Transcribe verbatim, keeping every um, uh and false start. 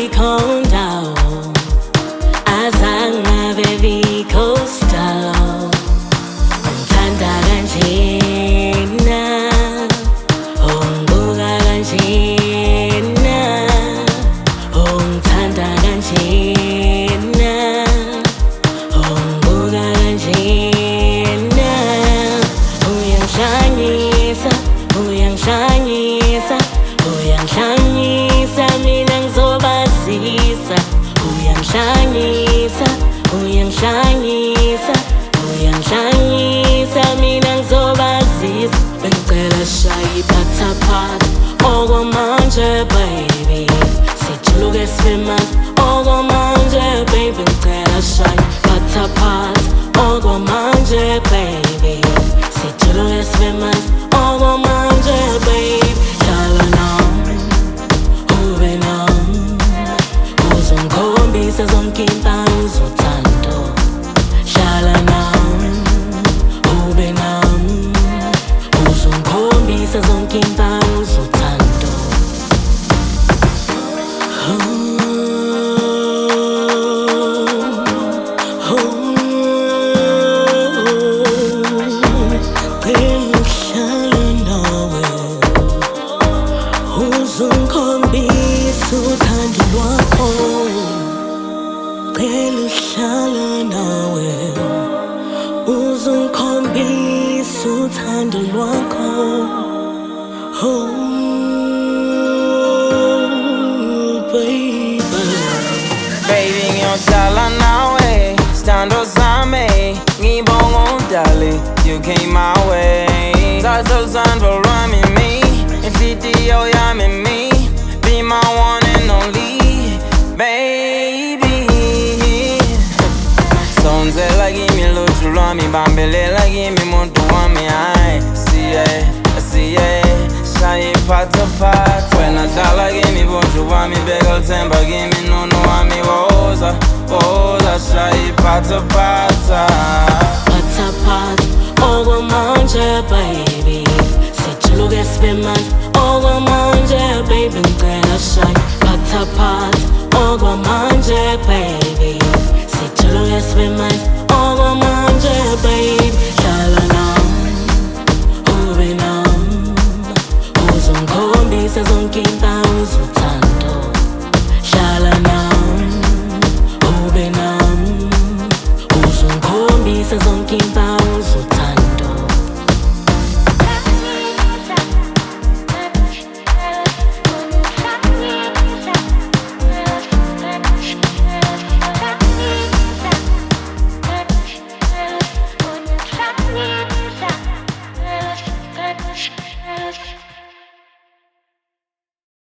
ayikho ndawo azange bebikho style ngithanda kanjena ungibuka kanjena ungithanda kanjena ungibuka kanjena uyangishayisa uyangishayisa uyangishayisa mina ngizobazisa uyangishayisa uyangishayisa uyangishayisa mina ngizobazisa bengicela shaye iphathaphatha okwamanje baby sijuluke sibemanzi okwamanje baby ngicela shaye iphathaphatha okwamanje baby sijuluke sibemanzi okwamanje baby hlala nami ube nami uzongikhombisa zonke impawu zothando hlala nami ube nami uzongikhombisa zonke impawu zothando uzongikhombisa uthando lwakho cela uhlala nawe uzongikhombisa uthando lwakho oh baby baby ngiyohlala nawe sithando sami ngibonga umdali you came my way thatha uthando lwami mi inhliziyo yami mi be my one and only baby sonzela kimi lutho lwami bambelela kimi muntu wami ay siye siye shaye iphathaphatha wena hlala kimi buntu wami beka uthemba kimi nono wami woza woza shaye iphathaphatha phathaphatha okwamanje baby sijuluke sibemanzi okwamanje baby ngicela shaye phathaphatha